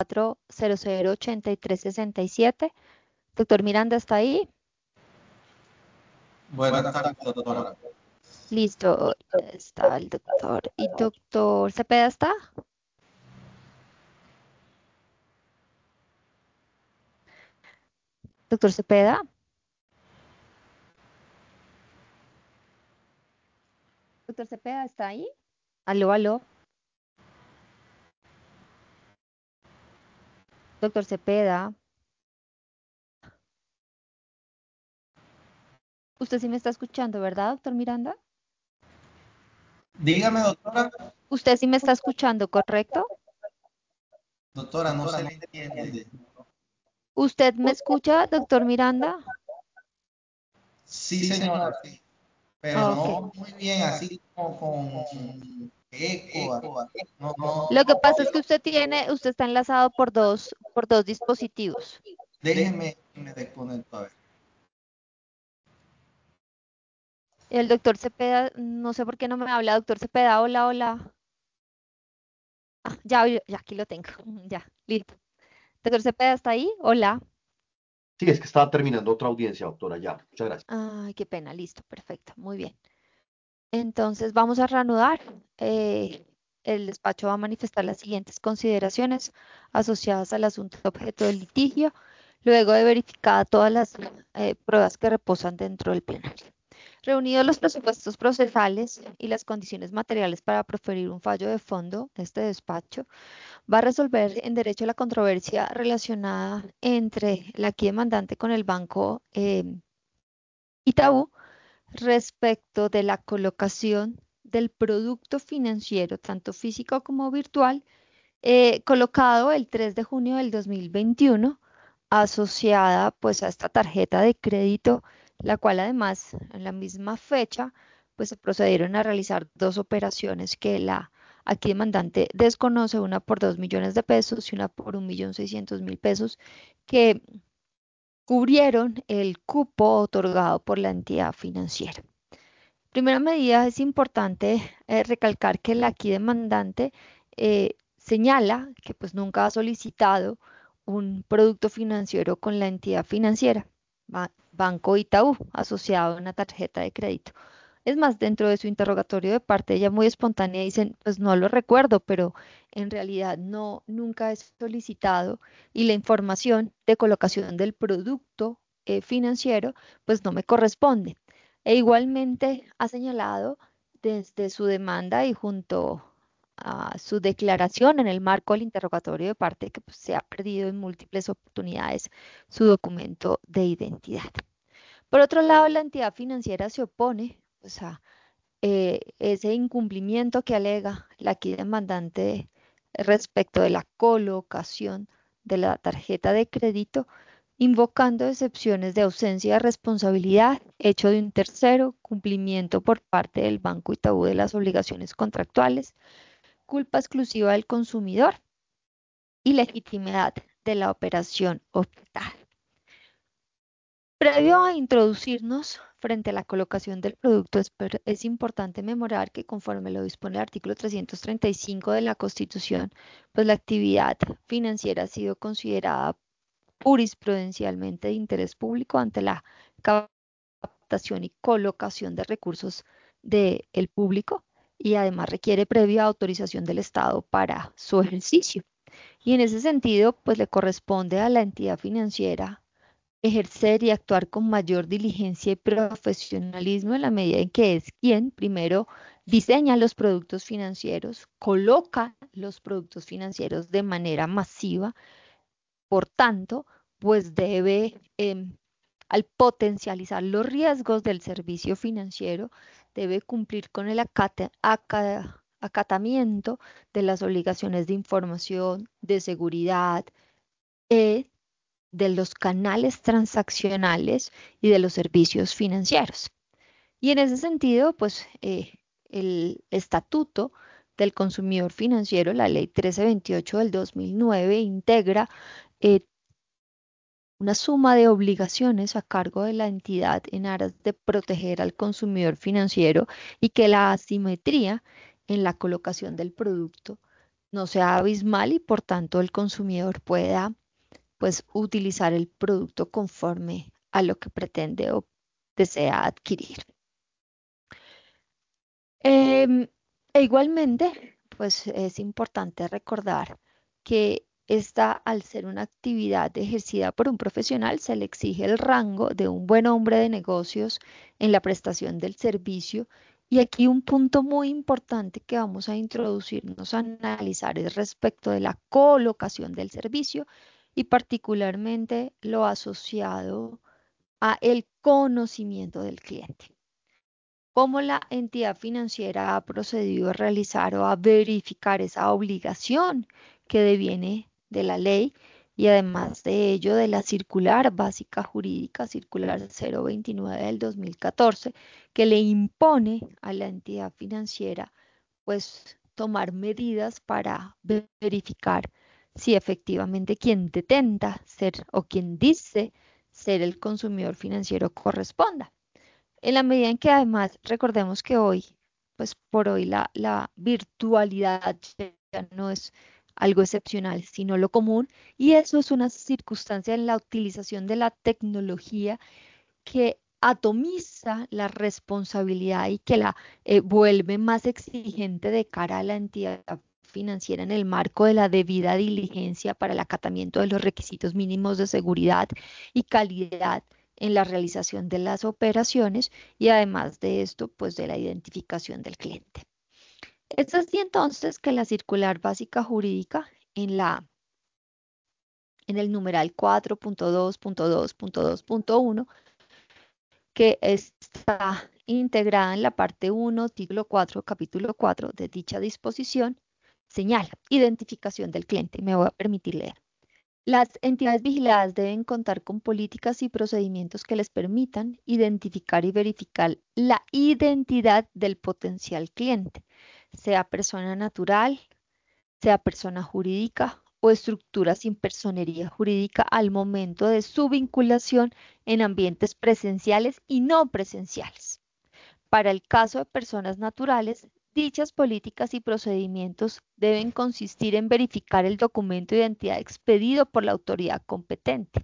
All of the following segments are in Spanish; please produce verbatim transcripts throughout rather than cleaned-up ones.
cero cero ochenta y tres sesenta y siete. Doctor Miranda, ¿está ahí? Buenas tardes, doctora. Listo, está el doctor. ¿Y doctor Cepeda está? Doctor Cepeda. Doctor Cepeda, ¿está ahí? Aló, aló. Doctor Cepeda. Usted sí me está escuchando, ¿verdad, doctor Miranda? Dígame, doctora. Usted sí me está escuchando, ¿correcto? Doctora, no se le entiende. ¿Usted me escucha, doctor Miranda? Sí, señora, sí, pero Ok. no muy bien, así como con eco. No, no, Lo que pasa es que usted tiene, usted está enlazado por dos, por dos dispositivos. déjeme, me desconecto a ver. El doctor Cepeda, no sé por qué no me habla, doctor Cepeda, hola, hola. Ah, ya, oí- ya aquí lo tengo. Ya, listo. Doctor Cepeda, ¿está ahí? Hola. Sí, es que estaba terminando otra audiencia, doctora, ya. Muchas gracias. Ay, qué pena, listo, perfecto, muy bien. Entonces vamos a reanudar. Eh, el despacho va a manifestar las siguientes consideraciones asociadas al asunto objeto del litigio, luego de verificar todas las eh, pruebas que reposan dentro del plenario. Reunidos los presupuestos procesales y las condiciones materiales para proferir un fallo de fondo, este despacho va a resolver en derecho la controversia relacionada entre la aquí demandante con el banco eh, Itaú respecto de la colocación del producto financiero, tanto físico como virtual, eh, colocado el tres de junio del dos mil veintiuno, asociada pues a esta tarjeta de crédito, la cual además en la misma fecha pues se procedieron a realizar dos operaciones que la aquí demandante desconoce, una por dos millones de pesos y una por un millón seiscientos mil pesos, que cubrieron el cupo otorgado por la entidad financiera. Primera medida, es importante eh, recalcar que el aquí demandante eh, señala que pues nunca ha solicitado un producto financiero con la entidad financiera, Ba- Banco Itaú, asociado a una tarjeta de crédito. Es más, dentro de su interrogatorio de parte, ella muy espontánea dicen, pues no lo recuerdo, pero en realidad no, nunca he solicitado y la información de colocación del producto eh, financiero, pues no me corresponde. E igualmente ha señalado desde su demanda y junto a su declaración en el marco del interrogatorio de parte que pues, se ha perdido en múltiples oportunidades su documento de identidad. Por otro lado, la entidad financiera se opone pues, a eh, ese incumplimiento que alega la aquí demandante respecto de la colocación de la tarjeta de crédito, invocando excepciones de ausencia de responsabilidad, hecho de un tercero, cumplimiento por parte del Banco Itaú de las obligaciones contractuales, culpa exclusiva del consumidor y legitimidad de la operación optada. Previo a introducirnos frente a la colocación del producto, es, per- es importante memorar que conforme lo dispone el artículo trescientos treinta y cinco de la Constitución, pues la actividad financiera ha sido considerada jurisprudencialmente de interés público ante la captación y colocación de recursos del público y además requiere previa autorización del Estado para su ejercicio. Y en ese sentido, pues le corresponde a la entidad financiera ejercer y actuar con mayor diligencia y profesionalismo en la medida en que es quien primero diseña los productos financieros, coloca los productos financieros de manera masiva, por tanto, pues debe, em, al potencializar los riesgos del servicio financiero, debe cumplir con el acate- aca- acatamiento de las obligaciones de información, de seguridad, eh, de los canales transaccionales y de los servicios financieros. Y en ese sentido, pues eh, el estatuto del consumidor financiero, la ley trece veintiocho del dos mil nueve, integra eh, una suma de obligaciones a cargo de la entidad en aras de proteger al consumidor financiero y que la asimetría en la colocación del producto no sea abismal y por tanto el consumidor pueda pues utilizar el producto conforme a lo que pretende o desea adquirir. Em, e igualmente, pues es importante recordar que esta, al ser una actividad ejercida por un profesional, se le exige el rango de un buen hombre de negocios en la prestación del servicio. Y aquí un punto muy importante que vamos a introducirnos a analizar es respecto de la colocación del servicio y particularmente lo asociado a el conocimiento del cliente. ¿Cómo la entidad financiera ha procedido a realizar o a verificar esa obligación que deviene de la ley y además de ello de la circular básica jurídica, circular cero veintinueve del dos mil catorce, que le impone a la entidad financiera pues tomar medidas para verificar si efectivamente quien detenta ser o quien dice ser el consumidor financiero corresponda? En la medida en que además recordemos que hoy, pues por hoy la, la virtualidad ya no es algo excepcional, sino lo común, y eso es una circunstancia en la utilización de la tecnología que atomiza la responsabilidad y que la eh, vuelve más exigente de cara a la entidad financiera en el marco de la debida diligencia para el acatamiento de los requisitos mínimos de seguridad y calidad en la realización de las operaciones y además de esto, pues de la identificación del cliente. Es así entonces que la circular básica jurídica en la en el numeral cuatro punto dos punto dos punto dos punto uno que está integrada en la parte uno, título cuatro, capítulo cuatro de dicha disposición, señala identificación del cliente. Me voy a permitir leer. Las entidades vigiladas deben contar con políticas y procedimientos que les permitan identificar y verificar la identidad del potencial cliente, sea persona natural, sea persona jurídica o estructura sin personería jurídica al momento de su vinculación en ambientes presenciales y no presenciales. Para el caso de personas naturales, dichas políticas y procedimientos deben consistir en verificar el documento de identidad expedido por la autoridad competente.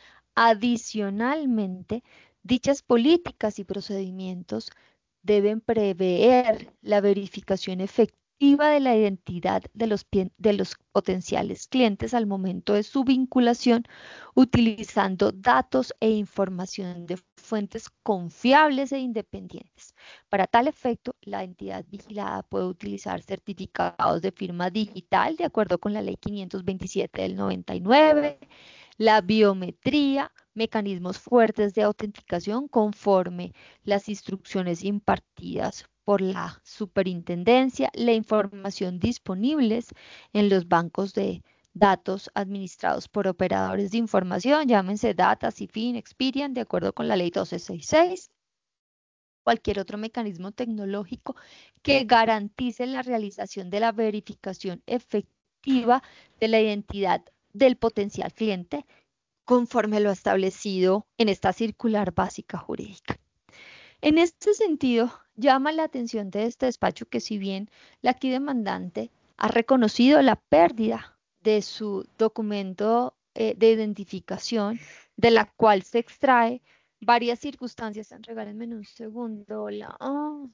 Adicionalmente, dichas políticas y procedimientos deben prever la verificación efectiva de la identidad de los, de los potenciales clientes al momento de su vinculación, utilizando datos e información de fuentes confiables e independientes. Para tal efecto, la entidad vigilada puede utilizar certificados de firma digital de acuerdo con la Ley quinientos veintisiete del noventa y nueve, la biometría, mecanismos fuertes de autenticación conforme las instrucciones impartidas por la superintendencia, la información disponibles en los bancos de datos administrados por operadores de información, llámense Data, Cifin, Experian, de acuerdo con la ley doce sesenta y seis, cualquier otro mecanismo tecnológico que garantice la realización de la verificación efectiva de la identidad del potencial cliente conforme lo establecido en esta circular básica jurídica. En este sentido, llama la atención de este despacho que si bien la aquí demandante ha reconocido la pérdida de su documento eh, de identificación, de la cual se extrae varias circunstancias, regálenme un segundo, la, oh,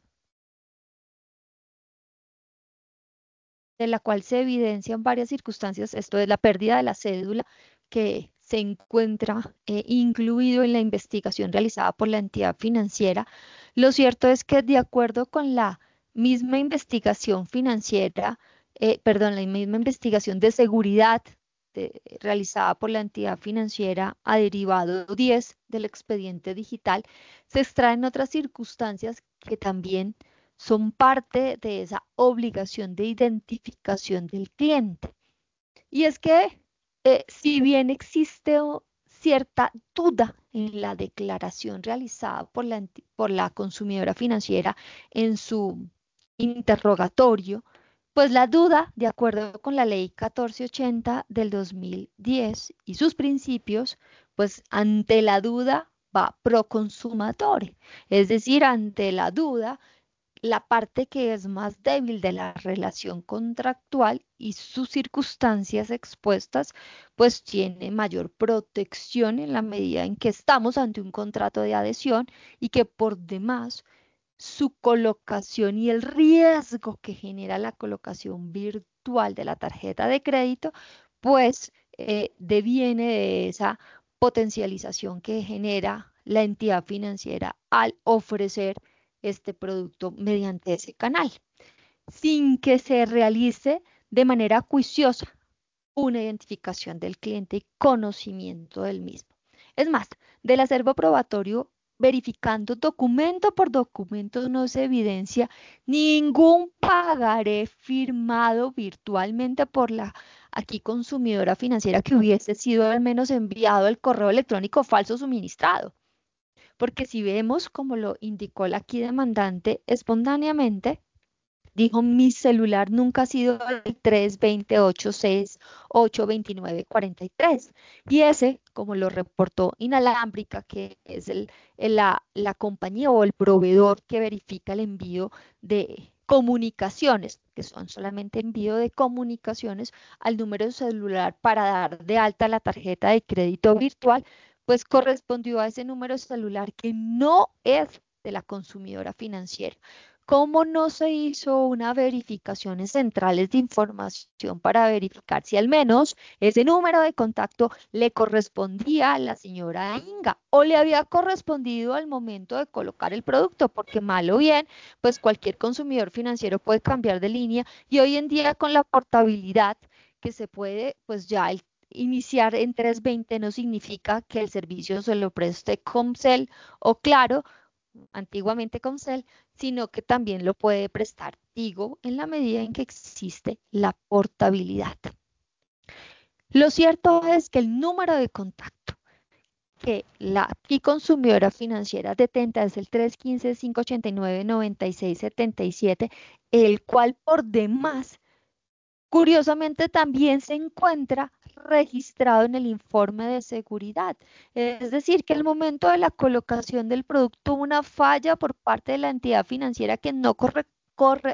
de la cual se evidencian varias circunstancias, esto es la pérdida de la cédula que se encuentra eh, incluido en la investigación realizada por la entidad financiera. Lo cierto es que de acuerdo con la misma investigación financiera, eh, perdón, la misma investigación de seguridad de- realizada por la entidad financiera a derivado diez del expediente digital, se extraen otras circunstancias que también son parte de esa obligación de identificación del cliente. Y es que eh, si bien existe o, cierta duda en la declaración realizada por la, por la consumidora financiera en su interrogatorio, pues la duda, de acuerdo con la ley catorce ochenta del dos mil diez y sus principios, pues ante la duda va pro consumatore, es decir, ante la duda la parte que es más débil de la relación contractual y sus circunstancias expuestas, pues tiene mayor protección en la medida en que estamos ante un contrato de adhesión y que por demás su colocación y el riesgo que genera la colocación virtual de la tarjeta de crédito, pues eh, deviene de esa potencialización que genera la entidad financiera al ofrecer este producto mediante ese canal, sin que se realice de manera juiciosa una identificación del cliente y conocimiento del mismo. Es más, del acervo probatorio, verificando documento por documento, no se evidencia ningún pagaré firmado virtualmente por la aquí consumidora financiera que hubiese sido al menos enviado al correo electrónico falso suministrado. Porque si vemos, como lo indicó la aquí demandante, espontáneamente dijo: mi celular nunca ha sido el tres dos cero ocho seis ocho dos nueve cuatro tres. Y ese, como lo reportó Inalámbrica, que es el, el- la, la compañía o el proveedor que verifica el envío de comunicaciones, que son solamente envío de comunicaciones al número de celular para dar de alta la tarjeta de crédito virtual, pues correspondió a ese número celular que no es de la consumidora financiera. ¿Cómo no se hizo una verificación en centrales de información para verificar si al menos ese número de contacto le correspondía a la señora Inga o le había correspondido al momento de colocar el producto? Porque mal o bien, pues cualquier consumidor financiero puede cambiar de línea, y hoy en día con la portabilidad que se puede, pues ya el iniciar en trescientos veinte no significa que el servicio se lo preste Comcel o Claro, antiguamente Comcel, sino que también lo puede prestar Tigo en la medida en que existe la portabilidad. Lo cierto es que el número de contacto que la aquí consumidora financiera detenta es el tres uno cinco, cinco ocho nueve, nueve seis siete siete, el cual por demás, curiosamente, también se encuentra registrado en el informe de seguridad. Es decir, que al momento de la colocación del producto hubo una falla por parte de la entidad financiera que no corre, corre,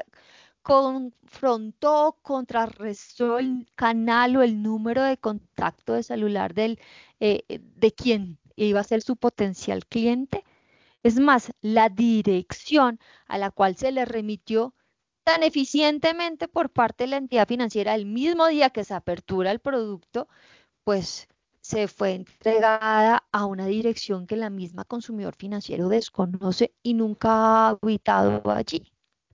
confrontó, contrarrestó el canal o el número de contacto de celular del, eh, de quien iba a ser su potencial cliente. Es más, la dirección a la cual se le remitió tan eficientemente por parte de la entidad financiera el mismo día que se apertura el producto, pues se fue entregada a una dirección que la misma consumidor financiero desconoce y nunca ha habitado allí.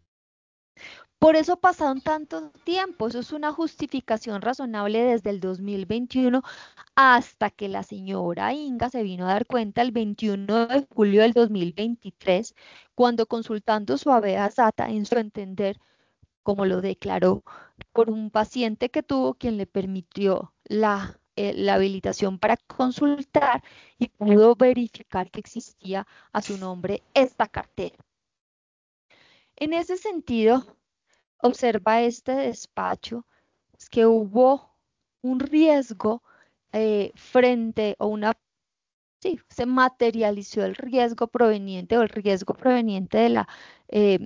Por eso pasaron tanto tiempo. Eso es una justificación razonable desde el dos mil veintiuno, hasta que la señora Inga se vino a dar cuenta el veintiuno de julio del dos mil veintitrés, cuando, consultando su habeas data, en su entender, como lo declaró, por un paciente que tuvo, quien le permitió la, eh, la habilitación para consultar, y pudo verificar que existía a su nombre esta cartera. En ese sentido, observa este despacho, es que hubo un riesgo eh, frente o una, sí, se materializó el riesgo proveniente o el riesgo proveniente de la eh,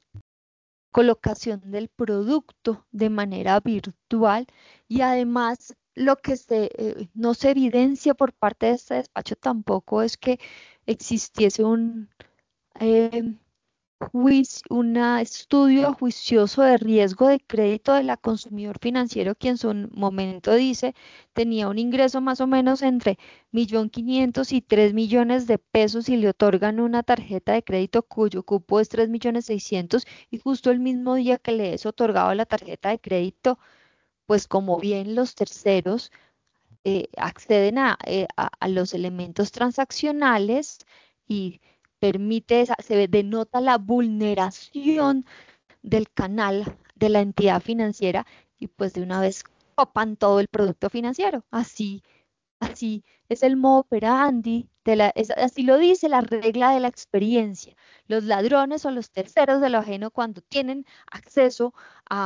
colocación del producto de manera virtual, y además lo que se, eh, no se evidencia por parte de este despacho tampoco es que existiese un eh, juicio, un estudio juicioso de riesgo de crédito de la consumidor financiero, quien en su momento dice tenía un ingreso más o menos entre un millón quinientos y tres millones de pesos, y le otorgan una tarjeta de crédito cuyo cupo es tres millones seiscientos, y justo el mismo día que le es otorgado la tarjeta de crédito, pues como bien los terceros eh, acceden a, eh, a, a los elementos transaccionales, y permite, esa- se denota la vulneración del canal de la entidad financiera, y pues de una vez copan todo el producto financiero. Así, así es el modo operandi, de la, es- así lo dice la regla de la experiencia. Los ladrones o los terceros de lo ajeno, cuando tienen acceso a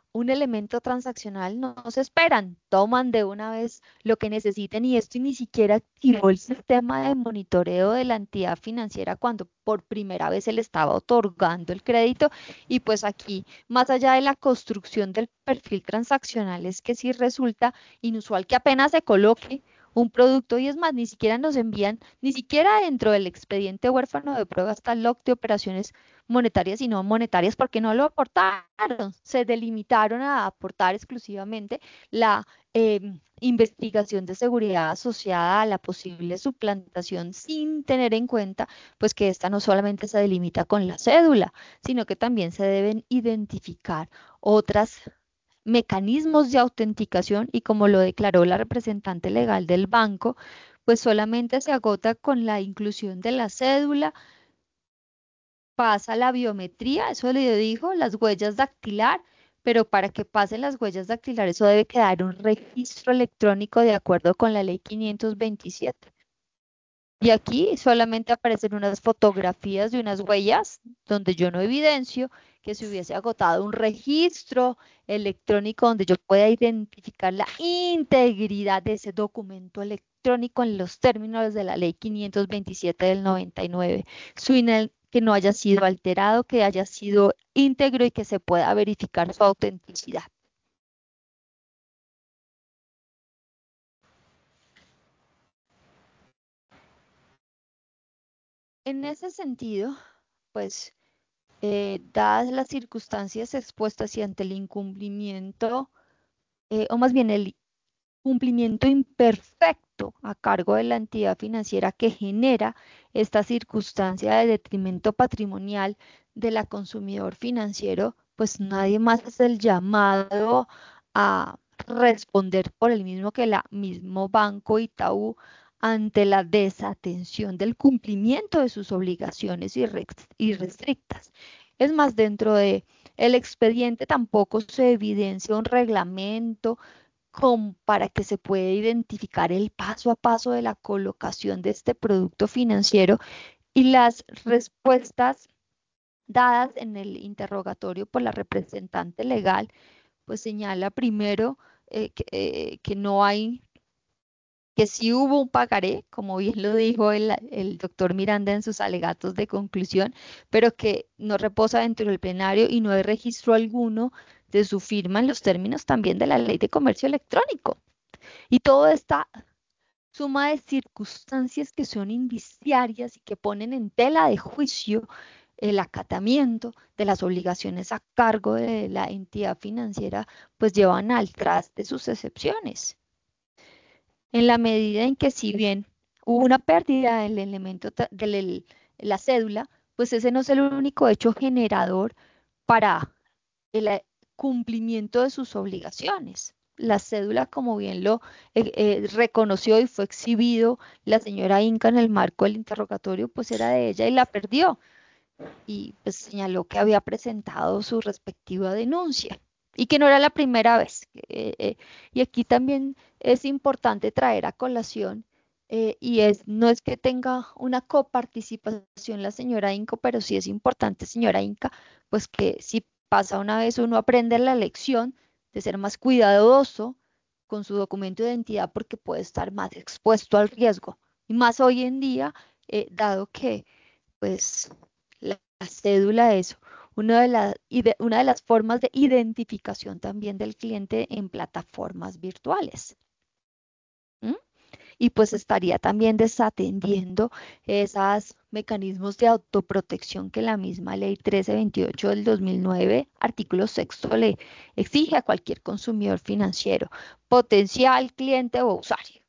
un elemento transaccional, no, no se esperan, toman de una vez lo que necesiten y esto ni siquiera activó el sistema de monitoreo de la entidad financiera cuando por primera vez se le estaba otorgando el crédito. Y pues aquí, más allá de la construcción del perfil transaccional, es que sí resulta inusual que apenas se coloque un producto y es más, ni siquiera nos envían, ni siquiera dentro del expediente huérfano de prueba está el log de operaciones monetarias y no monetarias porque no lo aportaron, se delimitaron a aportar exclusivamente la eh, investigación de seguridad asociada a la posible suplantación sin tener en cuenta pues que esta no solamente se delimita con la cédula, sino que también se deben identificar otras mecanismos de autenticación y como lo declaró la representante legal del banco, pues solamente se agota con la inclusión de la cédula, pasa la biometría, eso le dijo, las huellas dactilar, pero para que pasen las huellas dactilar, eso debe quedar un registro electrónico de acuerdo con la ley quinientos veintisiete. Y aquí solamente aparecen unas fotografías de unas huellas donde yo no evidencio que se hubiese agotado un registro electrónico donde yo pueda identificar la integridad de ese documento electrónico en los términos de la ley quinientos veintisiete del noventa y nueve. Su ina- que no haya sido alterado, que haya sido íntegro y que se pueda verificar su autenticidad. En ese sentido, pues eh, dadas las circunstancias expuestas y ante el incumplimiento, eh, o más bien el cumplimiento imperfecto a cargo de la entidad financiera que genera esta circunstancia de detrimento patrimonial de la consumidor financiero, pues nadie más es el llamado a responder por el mismo que el mismo Banco Itaú ante la desatención del cumplimiento de sus obligaciones irrestrictas. Es más, dentro de el expediente tampoco se evidencia un reglamento con, para que se pueda identificar el paso a paso de la colocación de este producto financiero y las respuestas dadas en el interrogatorio por la representante legal, pues señala primero eh, que, eh, que no hay, que sí hubo un pagaré, como bien lo dijo el, el doctor Miranda en sus alegatos de conclusión, pero que no reposa dentro del plenario y no hay registro alguno de su firma en los términos también de la ley de comercio electrónico. Y todo esta suma de circunstancias que son indiciarias y que ponen en tela de juicio el acatamiento de las obligaciones a cargo de la entidad financiera, pues llevan al traste sus excepciones. En la medida en que si bien hubo una pérdida del elemento de la cédula, pues ese no es el único hecho generador para el eh, cumplimiento de sus obligaciones. La cédula, como bien lo eh, eh, reconoció y fue exhibido la señora Inca en el marco del interrogatorio, pues era de ella y la perdió. Y pues señaló que había presentado su respectiva denuncia y que no era la primera vez. Eh, eh, y aquí también es importante traer a colación, eh, y es, no es que tenga una coparticipación la señora Inca, pero sí es importante, señora Inca, pues que si pasa una vez uno aprende la lección de ser más cuidadoso con su documento de identidad porque puede estar más expuesto al riesgo. Y más hoy en día, eh, dado que pues la, la cédula es una de, la- ide- una de las formas de identificación también del cliente en plataformas virtuales. ¿M? Y pues estaría también desatendiendo esos mecanismos de autoprotección que la misma ley trece veintiocho del dos mil nueve, artículo sexto, le exige a cualquier consumidor financiero, potencial cliente o usuario.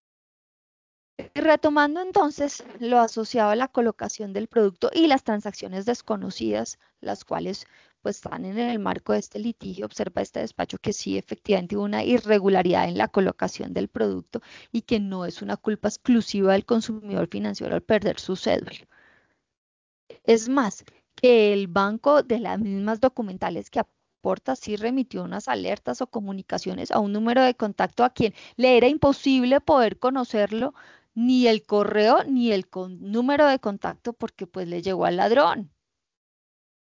Y retomando entonces lo asociado a la colocación del producto y las transacciones desconocidas, las cuales pues están en el marco de este litigio, observa este despacho que sí efectivamente hubo una irregularidad en la colocación del producto y que no es una culpa exclusiva del consumidor financiero al perder su cédula. Es más, que el banco de las mismas documentales que aporta sí remitió unas alertas o comunicaciones a un número de contacto a quien le era imposible poder conocerlo, ni el correo ni el con- número de contacto porque pues le llegó al ladrón.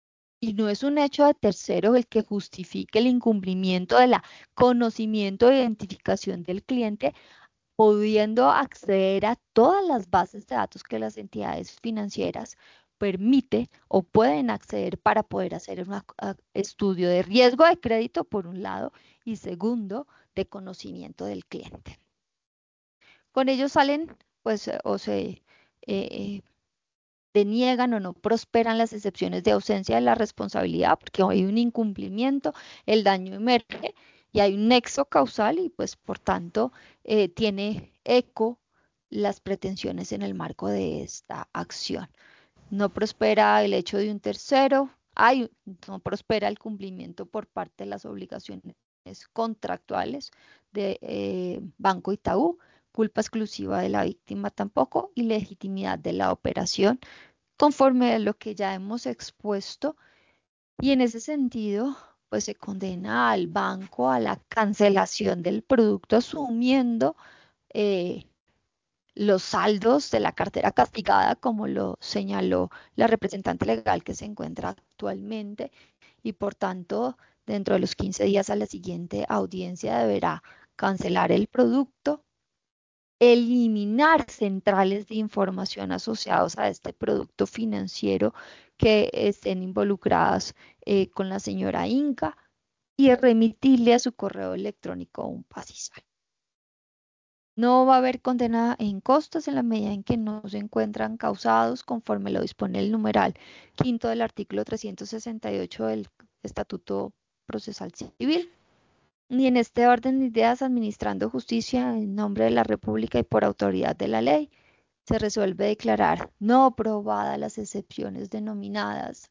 y no es un hecho de tercero el que justifique el incumplimiento de la conocimiento e identificación del cliente, pudiendo acceder a todas las bases de datos que las entidades financieras permite o pueden acceder para poder hacer un estudio de riesgo de crédito, por un lado, y segundo, de conocimiento del cliente. Con ellos salen, pues, o se eh, deniegan o no prosperan las excepciones de ausencia de la responsabilidad, porque hay un incumplimiento, el daño emerge y hay un nexo causal y pues por tanto eh, tiene eco las pretensiones en el marco de esta acción. No prospera el hecho de un tercero, hay, no prospera el cumplimiento por parte de las obligaciones contractuales de eh, Banco Itaú, culpa exclusiva de la víctima tampoco y legitimidad de la operación conforme a lo que ya hemos expuesto, y en ese sentido, pues se condena al banco a la cancelación del producto asumiendo eh, los saldos de la cartera castigada, como lo señaló la representante legal que se encuentra actualmente, y por tanto, dentro de los quince días a la siguiente audiencia deberá cancelar el producto, eliminar centrales de información asociados a este producto financiero que estén involucradas eh, con la señora Inca y remitirle a su correo electrónico un pastizal. No va a haber condena en costas en la medida en que no se encuentran causados conforme lo dispone el numeral quinto del artículo trescientos sesenta y ocho del Estatuto Procesal Civil. Ni en este orden de ideas, administrando justicia en nombre de la República y por autoridad de la ley, se resuelve declarar no probadas las excepciones denominadas.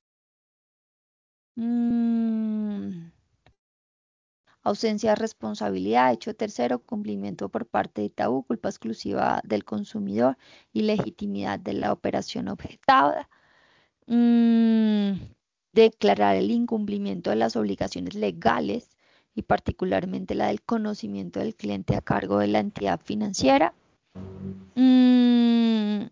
Mm, ausencia de responsabilidad, hecho tercero, cumplimiento por parte de Itaú, culpa exclusiva del consumidor y legitimidad de la operación objetada. Mm, declarar el incumplimiento de las obligaciones legales y particularmente la del conocimiento del cliente a cargo de la entidad financiera. Mm,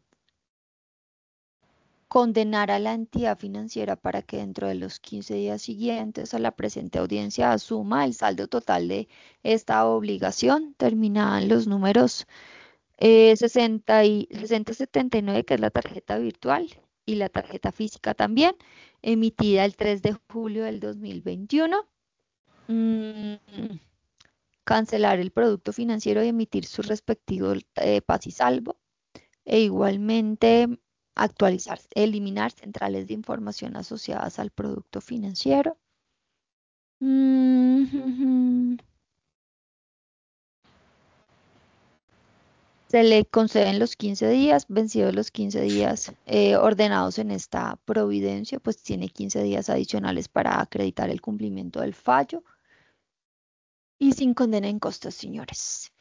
condenar a la entidad financiera para que dentro de los quince días siguientes a la presente audiencia asuma el saldo total de esta obligación, terminaban los números eh, sesenta y sesenta setenta y nueve, que es la tarjeta virtual, y la tarjeta física también, emitida el tres de julio del dos mil veintiuno. Mm, cancelar el producto financiero y emitir su respectivo eh, paz y salvo, e igualmente actualizar, eliminar centrales de información asociadas al producto financiero. Mm, Se le conceden los quince días, vencidos los quince días eh, ordenados en esta providencia, pues tiene quince días adicionales para acreditar el cumplimiento del fallo y sin condena en costas, señores.